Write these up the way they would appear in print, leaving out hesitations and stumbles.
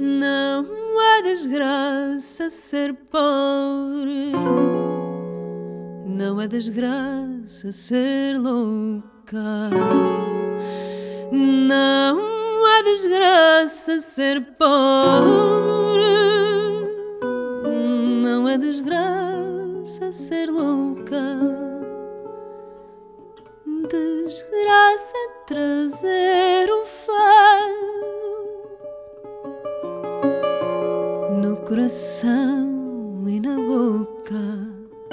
Não é desgraça ser pobre, não é desgraça ser louca. Não é desgraça ser pobre, não é desgraça ser louca. Desgraça é trazer o fado no coração e na boca.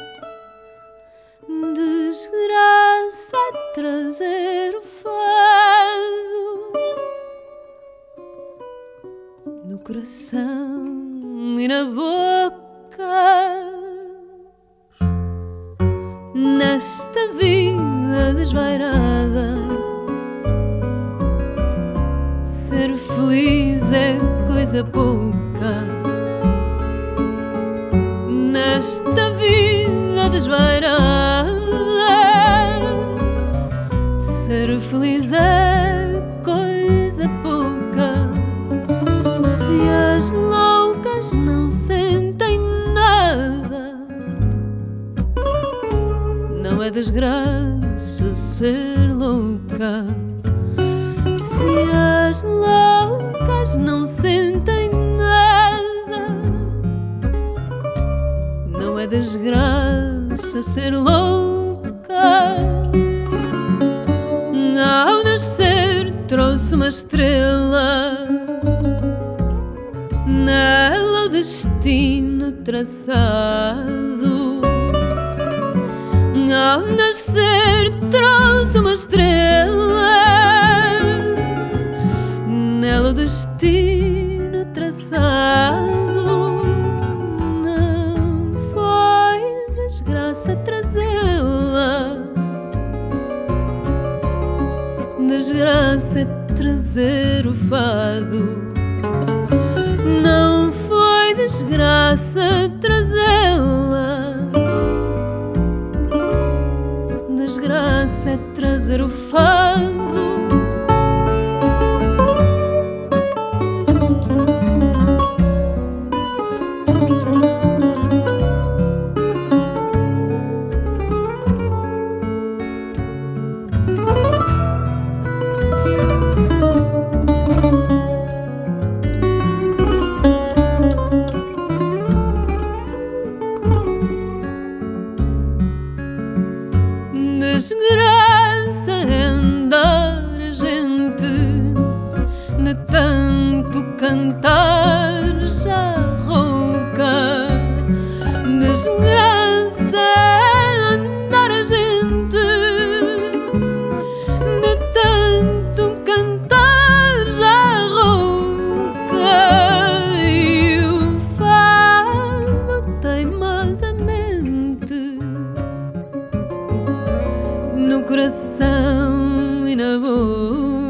Desgraça é trazer o fado no coração e na boca. Nesta vida desvairada, ser feliz é coisa pouca. Nesta vida desvairada, ser feliz é coisa pouca. Se as loucas não sentem nada, não é desgraça ser louca. Se as loucas não sentem nada, não é desgraça ser louca. Ao nascer trouxe uma estrela, nela o destino traçado. Ao nascer trouxe uma estrela, nela o destino traçado. Não foi desgraça trazê-la, desgraça é trazer o fado. Não foi desgraça trazê-la, desgraça é trazer o fado. Desgraça é andar a gente, de tanto cantar já rouca. Desgraça é andar a gente, de tanto cantar já rouca. E o fado teimosamente no coração e na boca.